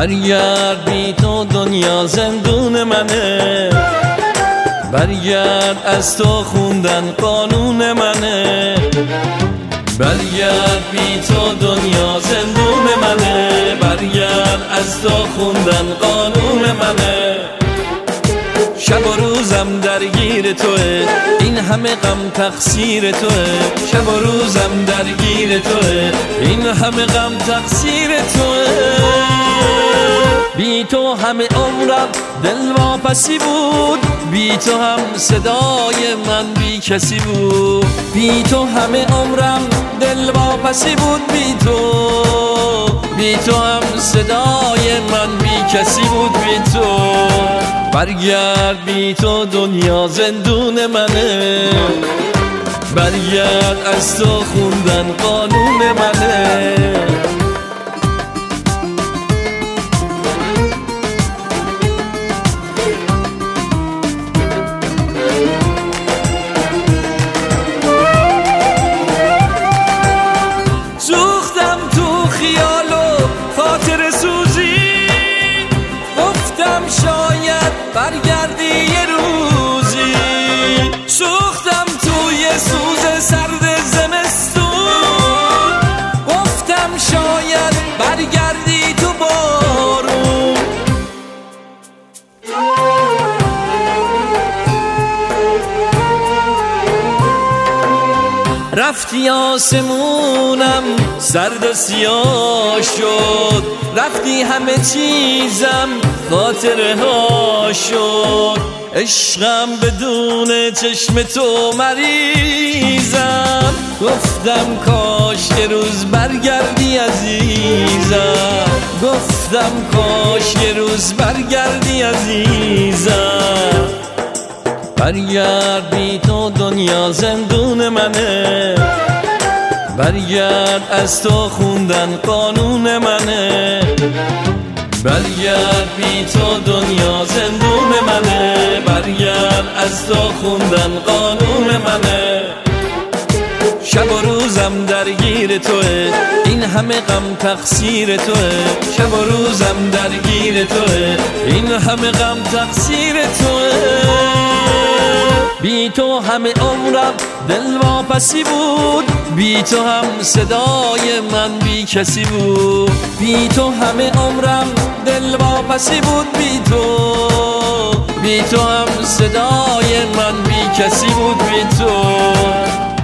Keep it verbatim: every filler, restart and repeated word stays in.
برگرد بی تو دنیا زندون منه، برگرد از تو خوندن قانون منه. برگرد بی تو دنیا زندون منه، برگرد از تو خوندن قانون منه. شب و روزم درگیر توه، این همه غم تقصیر توه. شب و روزم درگیر توه، این همه غم تقصیر توه. بی تو همه عمرم دل واپسی بود، بی تو هم صدای من بی کسی بود. بی تو همه عمرم دل واپسی بود، بی تو بی تو هم صدای من بی کسی بود. بی تو برگرد بی تو دنیا زندون منه، برگرد از تو خوندن قانون منه. سوختم تو خیال و خاطر سوزی، گفتم شاید برگردی یه روزی. سوختم توی سوز سرد زمستون، گفتم شاید برگردی تو بارون. رفتی آسمونم سرد و سیاه شد، رفتی همه چیزم خاطره ها شد. عشقم بدون چشم تو مریضم، گفتم کاش یه روز برگردی عزیزم. گفتم کاش یه روز برگردی عزیزم. برگرد بی تو دنیا زندون منه، برگرد از تو خوندن قانون منه. برگرد بی تو دنیا زندون منه، برگرد از تو خوندن قانون منه. شب و روزم درگیر توه، این همه غم تقصیر توه. شب و روزم درگیر توه، این همه غم تقصیر توه. بی تو همه عمرم دل واپسی بود، بی تو هم صدای من بی کسی بود. بی تو همه عمرم دل واپسی بود، بی تو بی تو هم صدای من بی کسی بود. بی تو